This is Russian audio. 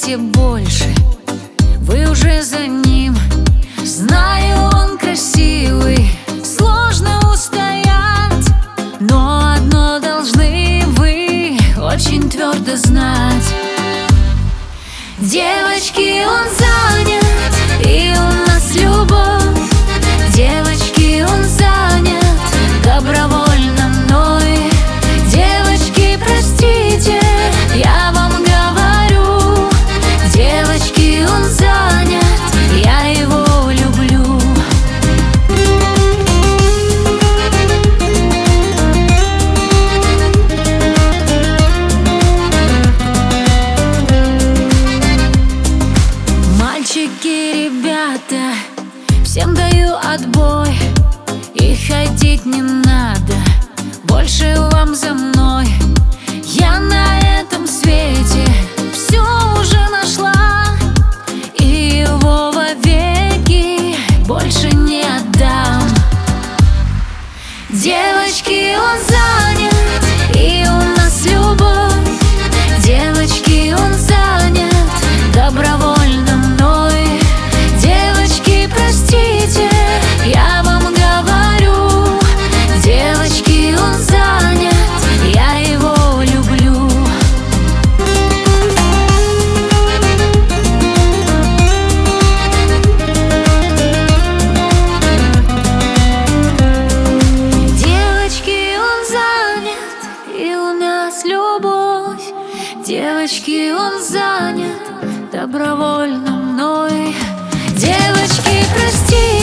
хотите больше, вы уже за ним. Знаю, он красивый, сложно устоять, но одно должны вы очень твердо знать. Девочки, он занят, и у нас любовь. Девочки, он занят добровольно мной. Девочки, простите, я вам говорю. Девочки, он занят, я его люблю. Мальчики, ребята, всем даю отбой. И ходить не надо больше вам за мной. Я на этом свете все уже нашла, и его вовеки больше не отдам. Девочки, он занят, и у нас любовь. Девочки, он занят добровольно мной. Девочки, простите, я вам говорю. Девочки, он занят, я его люблю. Девочки, он занят, и у нас любовь. Девочки, он занят добровольно мной. Девочки, простите.